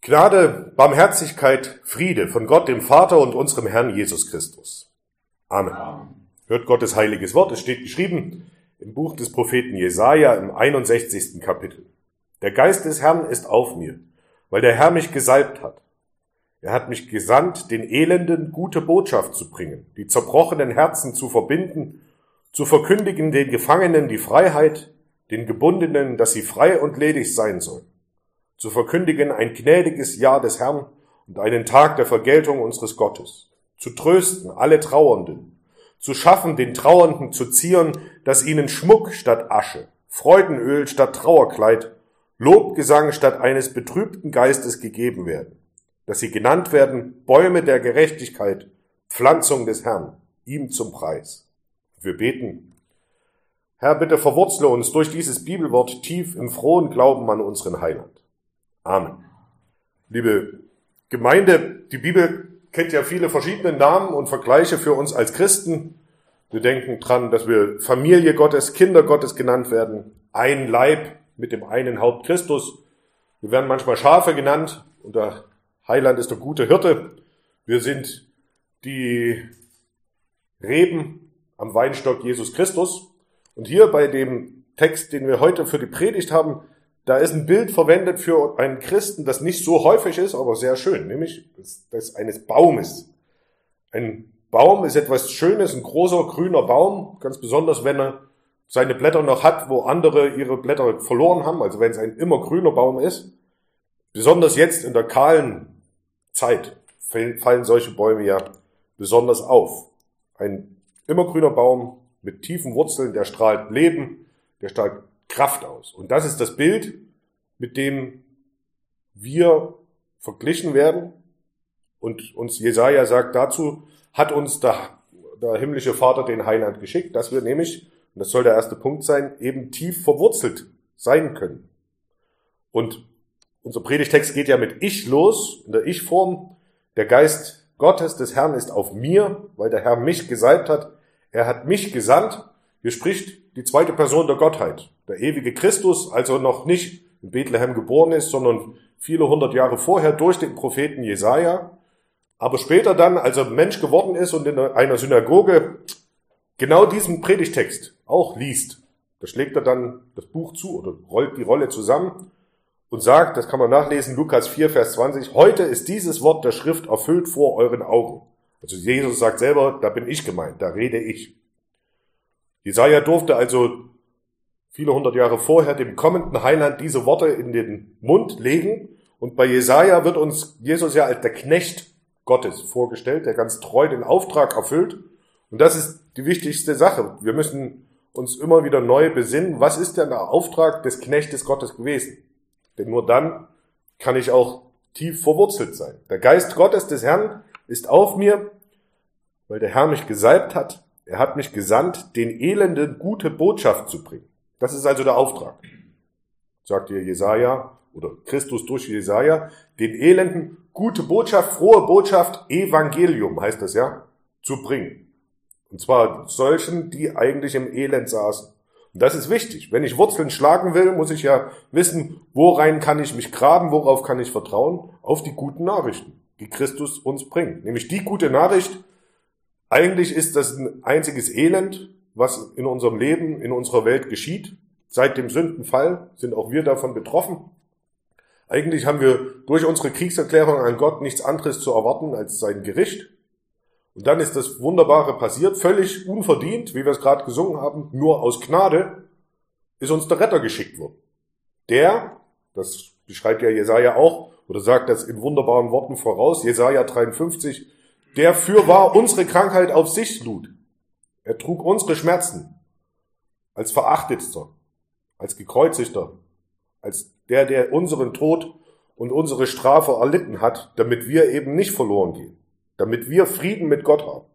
Gnade, Barmherzigkeit, Friede von Gott, dem Vater und unserem Herrn Jesus Christus. Amen. Hört Gottes heiliges Wort. Es steht geschrieben im Buch des Propheten Jesaja im 61. Kapitel. Der Geist des Herrn ist auf mir, weil der Herr mich gesalbt hat. Er hat mich gesandt, den Elenden gute Botschaft zu bringen, die zerbrochenen Herzen zu verbinden, zu verkündigen den Gefangenen die Freiheit, den Gebundenen, dass sie frei und ledig sein sollen, zu verkündigen ein gnädiges Jahr des Herrn und einen Tag der Vergeltung unseres Gottes, zu trösten alle Trauernden, zu schaffen, den Trauernden zu zieren, dass ihnen Schmuck statt Asche, Freudenöl statt Trauerkleid, Lobgesang statt eines betrübten Geistes gegeben werden, dass sie genannt werden Bäume der Gerechtigkeit, Pflanzung des Herrn, ihm zum Preis. Wir beten: Herr, bitte verwurzle uns durch dieses Bibelwort tief im frohen Glauben an unseren Heiland. Amen. Liebe Gemeinde, die Bibel kennt ja viele verschiedene Namen und Vergleiche für uns als Christen. Wir denken dran, dass wir Familie Gottes, Kinder Gottes genannt werden, ein Leib mit dem einen Haupt Christus. Wir werden manchmal Schafe genannt und der Heiland ist der gute Hirte. Wir sind die Reben am Weinstock Jesus Christus. Und hier bei dem Text, den wir heute für die Predigt haben, da ist ein Bild verwendet für einen Christen, das nicht so häufig ist, aber sehr schön, nämlich das eines Baumes. Ein Baum ist etwas Schönes, ein großer grüner Baum, ganz besonders, wenn er seine Blätter noch hat, wo andere ihre Blätter verloren haben, also wenn es ein immergrüner Baum ist. Besonders jetzt in der kahlen Zeit fallen solche Bäume ja besonders auf. Ein immergrüner Baum mit tiefen Wurzeln, der strahlt Leben, der strahlt Kraft aus. Und das ist das Bild, mit dem wir verglichen werden. Und uns Jesaja sagt dazu, hat uns der himmlische Vater den Heiland geschickt, dass wir nämlich, und das soll der erste Punkt sein, eben tief verwurzelt sein können. Und unser Predigtext geht ja mit Ich los, in der Ich-Form. Der Geist Gottes des Herrn ist auf mir, weil der Herr mich gesalbt hat. Er hat mich gesandt. Hier spricht die zweite Person der Gottheit, der ewige Christus, also noch nicht in Bethlehem geboren ist, sondern viele hundert Jahre vorher durch den Propheten Jesaja, aber später dann, als er Mensch geworden ist und in einer Synagoge genau diesen Predigtext auch liest, da schlägt er dann das Buch zu oder rollt die Rolle zusammen und sagt, das kann man nachlesen, Lukas 4, Vers 20, heute ist dieses Wort der Schrift erfüllt vor euren Augen. Also Jesus sagt selber, da bin ich gemeint, da rede ich. Jesaja durfte also viele hundert Jahre vorher dem kommenden Heiland diese Worte in den Mund legen. Und bei Jesaja wird uns Jesus ja als der Knecht Gottes vorgestellt, der ganz treu den Auftrag erfüllt. Und das ist die wichtigste Sache. Wir müssen uns immer wieder neu besinnen, was ist denn der Auftrag des Knechtes Gottes gewesen? Denn nur dann kann ich auch tief verwurzelt sein. Der Geist Gottes des Herrn ist auf mir, weil der Herr mich gesalbt hat. Er hat mich gesandt, den Elenden gute Botschaft zu bringen. Das ist also der Auftrag, sagt hier Jesaja oder Christus durch Jesaja, den Elenden gute Botschaft, frohe Botschaft, Evangelium heißt das ja, zu bringen. Und zwar solchen, die eigentlich im Elend saßen. Und das ist wichtig. Wenn ich Wurzeln schlagen will, muss ich ja wissen, worein kann ich mich graben, worauf kann ich vertrauen? Auf die guten Nachrichten, die Christus uns bringt. Nämlich die gute Nachricht, eigentlich ist das ein einziges Elend, was in unserem Leben, in unserer Welt geschieht. Seit dem Sündenfall sind auch wir davon betroffen. Eigentlich haben wir durch unsere Kriegserklärung an Gott nichts anderes zu erwarten als sein Gericht. Und dann ist das Wunderbare passiert, völlig unverdient, wie wir es gerade gesungen haben, nur aus Gnade ist uns der Retter geschickt worden. Der, das beschreibt ja Jesaja auch, oder sagt das in wunderbaren Worten voraus, Jesaja 53, der fürwahr unsere Krankheit auf sich lud. Er trug unsere Schmerzen als Verachtetster, als Gekreuzigter, als der unseren Tod und unsere Strafe erlitten hat, damit wir eben nicht verloren gehen, damit wir Frieden mit Gott haben.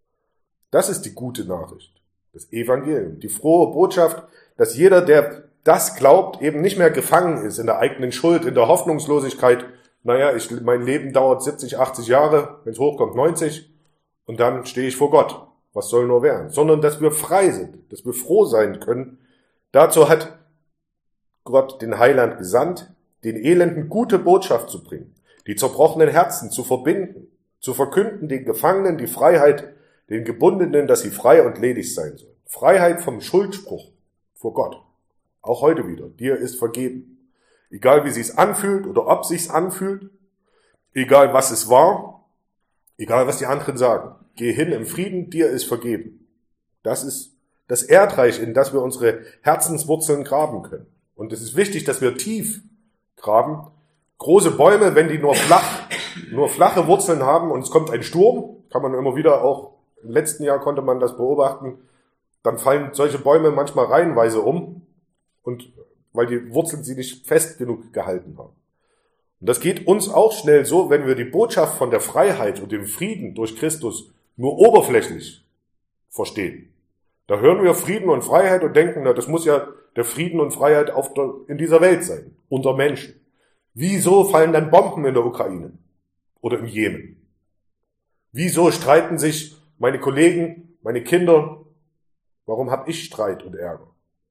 Das ist die gute Nachricht, das Evangelium, die frohe Botschaft, dass jeder, der das glaubt, eben nicht mehr gefangen ist in der eigenen Schuld, in der Hoffnungslosigkeit. Mein Leben dauert 70, 80 Jahre, wenn es hochkommt 90 und dann stehe ich vor Gott. Was soll nur werden? Sondern, dass wir frei sind, dass wir froh sein können. Dazu hat Gott den Heiland gesandt, den Elenden gute Botschaft zu bringen. die zerbrochenen Herzen zu verbinden, zu verkünden den Gefangenen die Freiheit, den Gebundenen, dass sie frei und ledig sein sollen. Freiheit vom Schuldspruch vor Gott. Auch heute wieder. Dir ist vergeben. Egal wie sich's anfühlt oder ob sich's anfühlt, egal was es war, egal was die anderen sagen. Geh hin im Frieden, dir ist vergeben. Das ist das Erdreich, in das wir unsere Herzenswurzeln graben können. Und es ist wichtig, dass wir tief graben. Große Bäume, wenn die nur flache Wurzeln haben und es kommt ein Sturm, kann man immer wieder auch, im letzten Jahr konnte man das beobachten, dann fallen solche Bäume manchmal reihenweise um, und weil die Wurzeln sie nicht fest genug gehalten haben. Und das geht uns auch schnell so, wenn wir die Botschaft von der Freiheit und dem Frieden durch Christus nur oberflächlich verstehen. Da hören wir Frieden und Freiheit und denken, na, das muss ja der Frieden und Freiheit in dieser Welt sein, unter Menschen. Wieso fallen dann Bomben in der Ukraine oder im Jemen? Wieso streiten sich meine Kollegen, meine Kinder? Warum habe ich Streit und Ärger?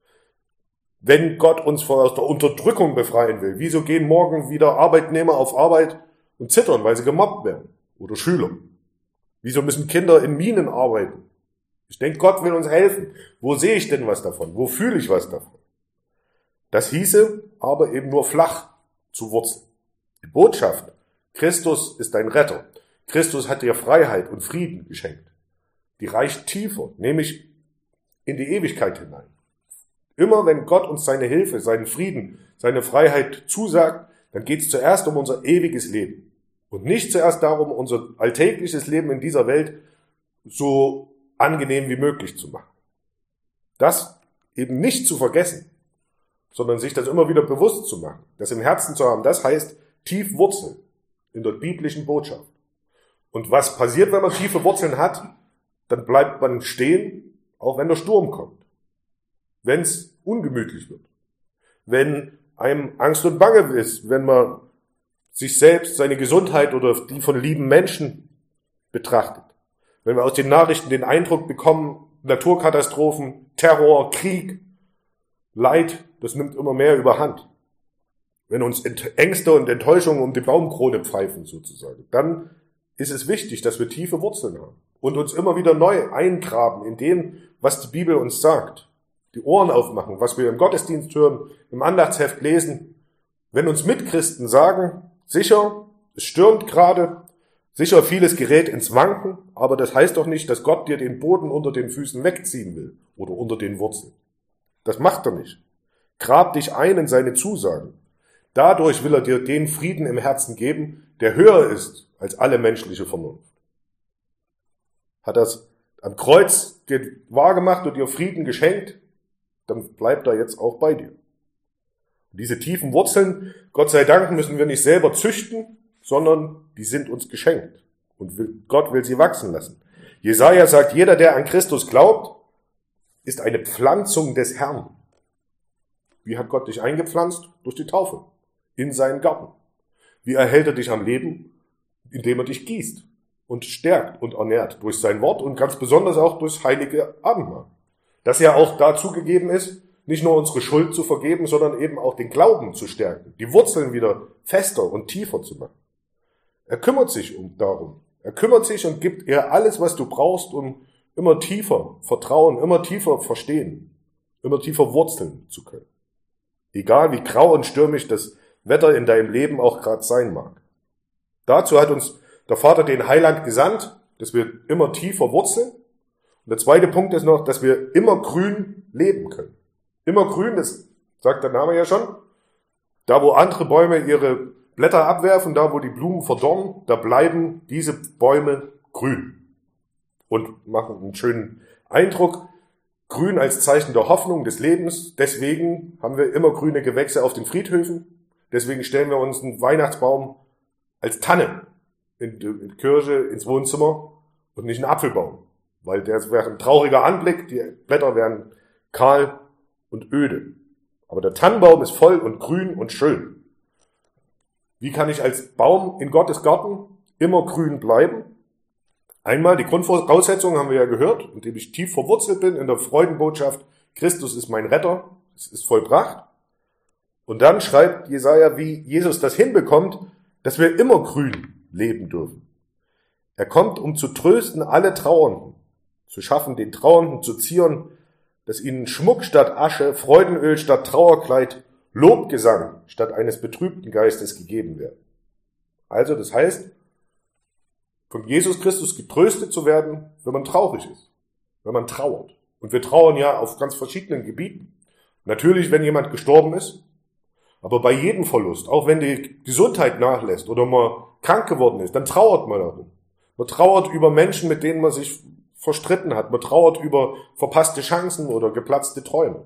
Wenn Gott uns aus der Unterdrückung befreien will, wieso gehen morgen wieder Arbeitnehmer auf Arbeit und zittern, weil sie gemobbt werden? Oder Schüler? Wieso müssen Kinder in Minen arbeiten? Ich denke, Gott will uns helfen. Wo sehe ich denn was davon? Wo fühle ich was davon? Das hieße aber eben nur flach zu wurzeln. Die Botschaft, Christus ist dein Retter. Christus hat dir Freiheit und Frieden geschenkt. Die reicht tiefer, nämlich in die Ewigkeit hinein. Immer wenn Gott uns seine Hilfe, seinen Frieden, seine Freiheit zusagt, dann geht es zuerst um unser ewiges Leben. Und nicht zuerst darum, unser alltägliches Leben in dieser Welt so angenehm wie möglich zu machen. Das eben nicht zu vergessen, sondern sich das immer wieder bewusst zu machen, das im Herzen zu haben, das heißt tief wurzeln in der biblischen Botschaft. Und was passiert, wenn man tiefe Wurzeln hat? Dann bleibt man stehen, auch wenn der Sturm kommt. Wenn es ungemütlich wird. Wenn einem Angst und Bange ist, wenn man sich selbst, seine Gesundheit oder die von lieben Menschen betrachtet. Wenn wir aus den Nachrichten den Eindruck bekommen, Naturkatastrophen, Terror, Krieg, Leid, das nimmt immer mehr überhand. Wenn uns Ängste und Enttäuschungen um die Baumkrone pfeifen sozusagen, dann ist es wichtig, dass wir tiefe Wurzeln haben und uns immer wieder neu eingraben in dem, was die Bibel uns sagt. Die Ohren aufmachen, was wir im Gottesdienst hören, im Andachtsheft lesen. Wenn uns Mitchristen sagen, sicher, es stürmt gerade, sicher vieles gerät ins Wanken, aber das heißt doch nicht, dass Gott dir den Boden unter den Füßen wegziehen will oder unter den Wurzeln. Das macht er nicht. Grab dich ein in seine Zusagen. Dadurch will er dir den Frieden im Herzen geben, der höher ist als alle menschliche Vernunft. Hat das am Kreuz dir wahrgemacht und dir Frieden geschenkt, dann bleibt er jetzt auch bei dir. Und diese tiefen Wurzeln, Gott sei Dank, müssen wir nicht selber züchten, sondern die sind uns geschenkt. Und Gott will sie wachsen lassen. Jesaja sagt, jeder, der an Christus glaubt, ist eine Pflanzung des Herrn. Wie hat Gott dich eingepflanzt? Durch die Taufe. In seinen Garten. Wie erhält er dich am Leben? Indem er dich gießt und stärkt und ernährt. Durch sein Wort und ganz besonders auch durchs heilige Abendmahl. Das ja auch dazu gegeben ist, nicht nur unsere Schuld zu vergeben, sondern eben auch den Glauben zu stärken. Die Wurzeln wieder fester und tiefer zu machen. Er kümmert sich darum. Er kümmert sich und gibt dir alles, was du brauchst, um immer tiefer vertrauen, immer tiefer verstehen, immer tiefer wurzeln zu können. Egal wie grau und stürmisch das Wetter in deinem Leben auch gerade sein mag. Dazu hat uns der Vater den Heiland gesandt, dass wir immer tiefer wurzeln. Und der zweite Punkt ist noch, dass wir immer grün leben können. Immer grün, das sagt der Name ja schon. Da, wo andere Bäume ihre Blätter abwerfen, da, wo die Blumen verdorren, da bleiben diese Bäume grün. Und machen einen schönen Eindruck. Grün als Zeichen der Hoffnung, des Lebens. Deswegen haben wir immer grüne Gewächse auf den Friedhöfen. Deswegen stellen wir uns einen Weihnachtsbaum als Tanne in die Kirche, ins Wohnzimmer und nicht einen Apfelbaum. Weil das wäre ein trauriger Anblick, die Blätter wären kahl und öde. Aber der Tannenbaum ist voll und grün und schön. Wie kann ich als Baum in Gottes Garten immer grün bleiben? Einmal, die Grundvoraussetzungen haben wir ja gehört, indem ich tief verwurzelt bin in der Freudenbotschaft, Christus ist mein Retter, es ist vollbracht. Und dann schreibt Jesaja, wie Jesus das hinbekommt, dass wir immer grün leben dürfen. Er kommt, um zu trösten alle Trauernden, zu schaffen, den Trauernden zu zieren, dass ihnen Schmuck statt Asche, Freudenöl statt Trauerkleid, Lobgesang statt eines betrübten Geistes gegeben werden. Also, das heißt, von Jesus Christus getröstet zu werden, wenn man traurig ist, wenn man trauert. Und wir trauern ja auf ganz verschiedenen Gebieten. Natürlich, wenn jemand gestorben ist, aber bei jedem Verlust, auch wenn die Gesundheit nachlässt oder man krank geworden ist, dann trauert man darum. Man trauert über Menschen, mit denen man sich verstritten hat. Man trauert über verpasste Chancen oder geplatzte Träume.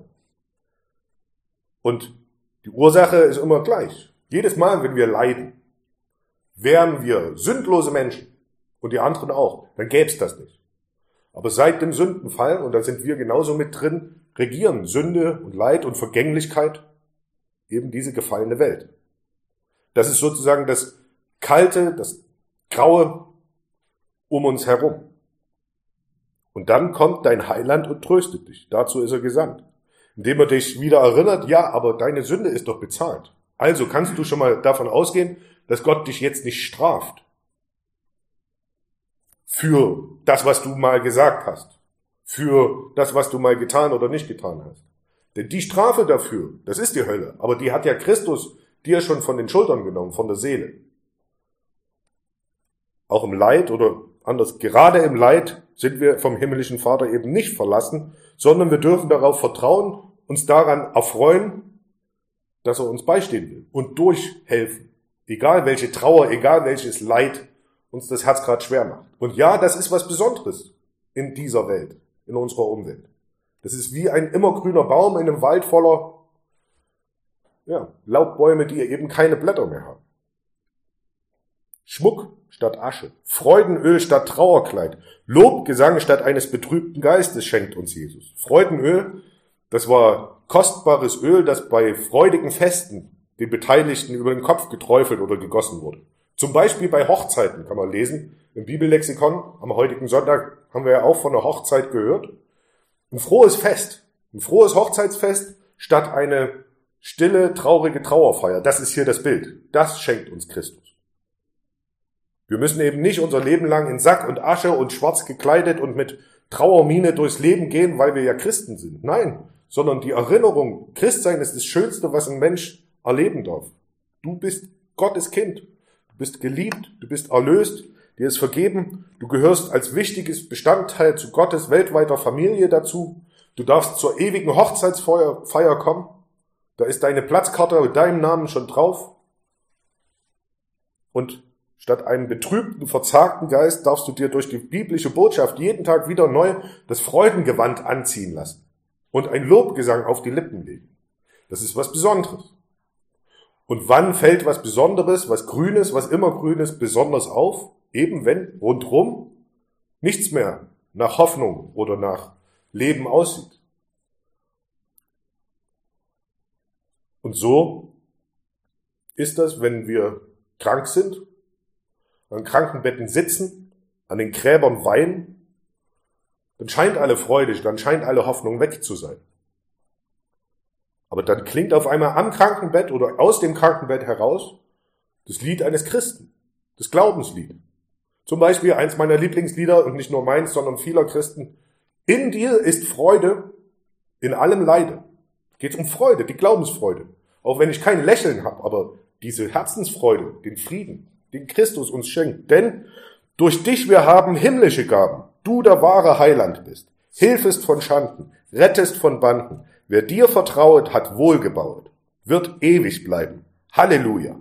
Und die Ursache ist immer gleich. Jedes Mal, wenn wir leiden, wären wir sündlose Menschen und die anderen auch, dann gäbe es das nicht. Aber seit dem Sündenfall, und da sind wir genauso mit drin, regieren Sünde und Leid und Vergänglichkeit eben diese gefallene Welt. Das ist sozusagen das Kalte, das Graue um uns herum. Und dann kommt dein Heiland und tröstet dich. Dazu ist er gesandt. Indem er dich wieder erinnert, ja, aber deine Sünde ist doch bezahlt. Also kannst du schon mal davon ausgehen, dass Gott dich jetzt nicht straft. Für das, was du mal gesagt hast. Für das, was du mal getan oder nicht getan hast. Denn die Strafe dafür, das ist die Hölle. Aber die hat ja Christus dir schon von den Schultern genommen, von der Seele. Auch im Leid oder anders, gerade im Leid sind wir vom himmlischen Vater eben nicht verlassen, sondern wir dürfen darauf vertrauen, uns daran erfreuen, dass er uns beistehen will und durchhelfen. Egal welche Trauer, egal welches Leid uns das Herz gerade schwer macht. Und ja, das ist was Besonderes in dieser Welt, in unserer Umwelt. Das ist wie ein immergrüner Baum in einem Wald voller Laubbäume, die eben keine Blätter mehr haben. Schmuck statt Asche, Freudenöl statt Trauerkleid, Lobgesang statt eines betrübten Geistes schenkt uns Jesus. Freudenöl, das war kostbares Öl, das bei freudigen Festen den Beteiligten über den Kopf geträufelt oder gegossen wurde. Zum Beispiel bei Hochzeiten kann man lesen, im Bibellexikon, am heutigen Sonntag haben wir ja auch von einer Hochzeit gehört. Ein frohes Fest, ein frohes Hochzeitsfest statt eine stille, traurige Trauerfeier. Das ist hier das Bild. Das schenkt uns Christus. Wir müssen eben nicht unser Leben lang in Sack und Asche und schwarz gekleidet und mit Trauermiene durchs Leben gehen, weil wir ja Christen sind. Nein, sondern die Erinnerung, Christsein ist das Schönste, was ein Mensch erleben darf. Du bist Gottes Kind. Du bist geliebt, du bist erlöst, dir ist vergeben, du gehörst als wichtiges Bestandteil zu Gottes weltweiter Familie dazu. Du darfst zur ewigen Hochzeitsfeier kommen. Da ist deine Platzkarte mit deinem Namen schon drauf. Und statt einem betrübten, verzagten Geist darfst du dir durch die biblische Botschaft jeden Tag wieder neu das Freudengewand anziehen lassen und ein Lobgesang auf die Lippen legen. Das ist was Besonderes. Und wann fällt was Besonderes, was Grünes, was immer Grünes besonders auf? Eben wenn rundrum nichts mehr nach Hoffnung oder nach Leben aussieht. Und so ist das, wenn wir krank sind, an Krankenbetten sitzen, an den Gräbern weinen, dann scheint alle Freude, dann scheint alle Hoffnung weg zu sein. Aber dann klingt auf einmal am Krankenbett oder aus dem Krankenbett heraus das Lied eines Christen, das Glaubenslied. Zum Beispiel eins meiner Lieblingslieder, und nicht nur meins, sondern vieler Christen. In dir ist Freude, in allem Leide. Geht um Freude, die Glaubensfreude. Auch wenn ich kein Lächeln habe, aber diese Herzensfreude, den Frieden, den Christus uns schenkt. Denn durch dich wir haben himmlische Gaben. Du der wahre Heiland bist. Hilfest von Schanden, rettest von Banden. Wer dir vertrauet, hat wohlgebaut, wird ewig bleiben. Halleluja.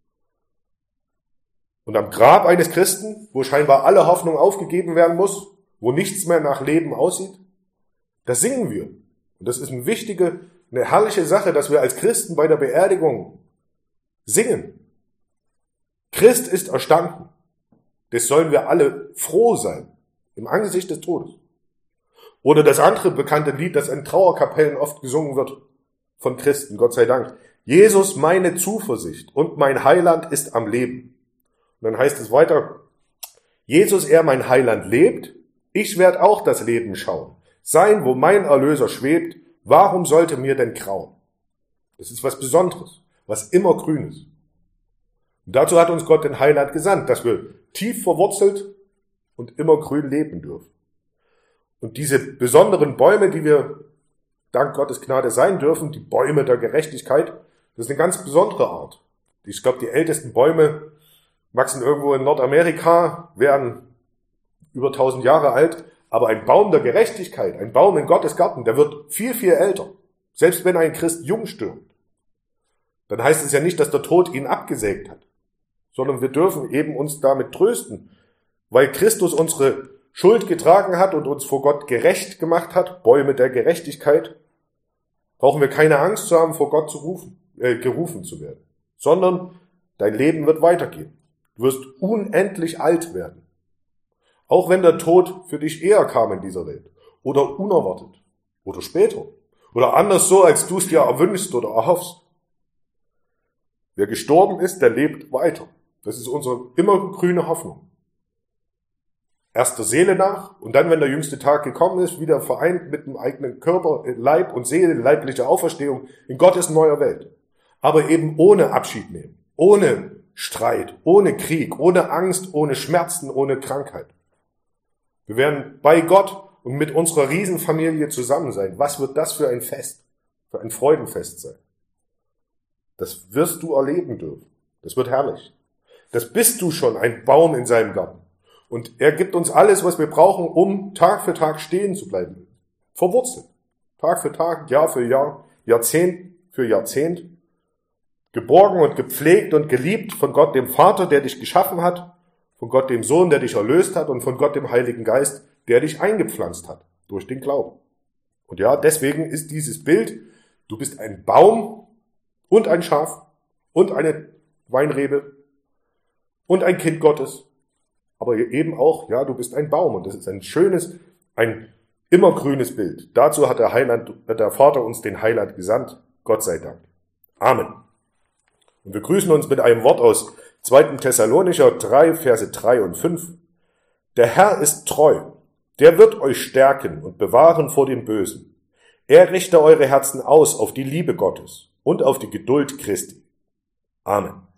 Und am Grab eines Christen, wo scheinbar alle Hoffnung aufgegeben werden muss, wo nichts mehr nach Leben aussieht, da singen wir. Und das ist eine herrliche Sache, dass wir als Christen bei der Beerdigung singen. Christ ist erstanden. Das sollen wir alle froh sein, im Angesicht des Todes. Oder das andere bekannte Lied, das in Trauerkapellen oft gesungen wird von Christen, Gott sei Dank. Jesus, meine Zuversicht und mein Heiland ist am Leben. Und dann heißt es weiter, Jesus, er mein Heiland lebt, ich werd auch das Leben schauen. Sein, wo mein Erlöser schwebt, warum sollte mir denn grauen? Das ist was Besonderes, was immer Grünes. Und dazu hat uns Gott den Heiland gesandt, dass wir tief verwurzelt und immer grün leben dürfen. Und diese besonderen Bäume, die wir dank Gottes Gnade sein dürfen, die Bäume der Gerechtigkeit, das ist eine ganz besondere Art. Ich glaube, die ältesten Bäume wachsen irgendwo in Nordamerika, werden über 1000 Jahre alt, aber ein Baum der Gerechtigkeit, ein Baum in Gottes Garten, der wird viel, viel älter. Selbst wenn ein Christ jung stirbt, dann heißt es ja nicht, dass der Tod ihn abgesägt hat, sondern wir dürfen eben uns damit trösten, weil Christus unsere Schuld getragen hat und uns vor Gott gerecht gemacht hat, Bäume der Gerechtigkeit, brauchen wir keine Angst zu haben, vor Gott gerufen zu werden, sondern dein Leben wird weitergehen. Du wirst unendlich alt werden. Auch wenn der Tod für dich eher kam in dieser Welt oder unerwartet oder später oder anders so, als du es dir erwünschst oder erhoffst. Wer gestorben ist, der lebt weiter. Das ist unsere immer grüne Hoffnung. Erst der Seele nach und dann, wenn der jüngste Tag gekommen ist, wieder vereint mit dem eigenen Körper, Leib und Seele, leibliche Auferstehung in Gottes neuer Welt. Aber eben ohne Abschied nehmen, ohne Streit, ohne Krieg, ohne Angst, ohne Schmerzen, ohne Krankheit. Wir werden bei Gott und mit unserer Riesenfamilie zusammen sein. Was wird das für ein Fest, für ein Freudenfest sein? Das wirst du erleben dürfen. Das wird herrlich. Das bist du schon, ein Baum in seinem Garten. Und er gibt uns alles, was wir brauchen, um Tag für Tag stehen zu bleiben. Verwurzelt. Tag für Tag, Jahr für Jahr, Jahrzehnt für Jahrzehnt. Geborgen und gepflegt und geliebt von Gott dem Vater, der dich geschaffen hat, von Gott dem Sohn, der dich erlöst hat und von Gott dem Heiligen Geist, der dich eingepflanzt hat durch den Glauben. Und ja, deswegen ist dieses Bild, du bist ein Baum und ein Schaf und eine Weinrebe und ein Kind Gottes, aber eben auch, ja, du bist ein Baum und das ist ein schönes, ein immergrünes Bild. Dazu hat der Vater uns den Heiland gesandt, Gott sei Dank. Amen. Und wir grüßen uns mit einem Wort aus 2. Thessalonicher 3, Verse 3 und 5. Der Herr ist treu, der wird euch stärken und bewahren vor dem Bösen. Er richte eure Herzen aus auf die Liebe Gottes und auf die Geduld Christi. Amen.